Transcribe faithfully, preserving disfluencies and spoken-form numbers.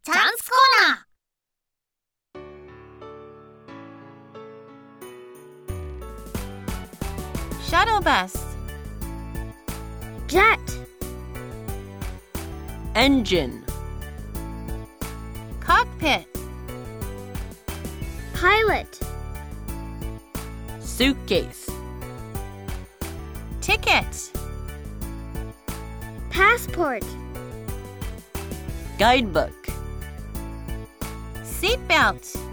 チャンスコーナー。シャドーバス Jet Engine Cockpit Pilot Suitcase Ticket Passport Guidebook Seatbelt